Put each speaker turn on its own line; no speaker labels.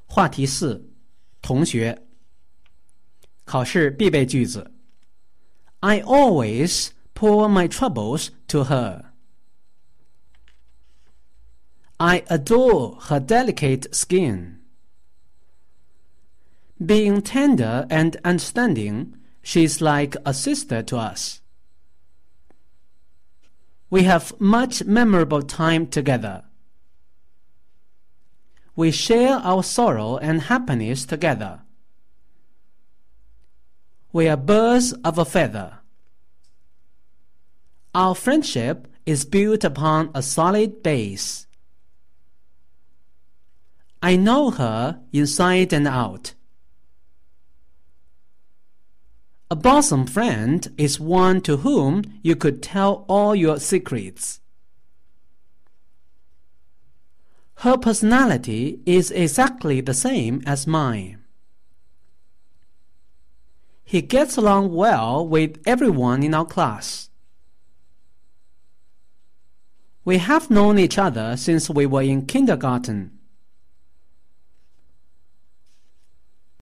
话题4，同学。考试必备句子。I always pour my troubles to her. I adore her delicate skin. Being tender and understanding, she's like a sister to us. We have much memorable time together. We share our sorrow and happiness together. We are birds of a feather. Our friendship is built upon a solid base. I know her inside and out. A bosom friend is one to whom you could tell all your secrets. Her personality is exactly the same as mine. He gets along well with everyone in our class. We have known each other since we were in kindergarten.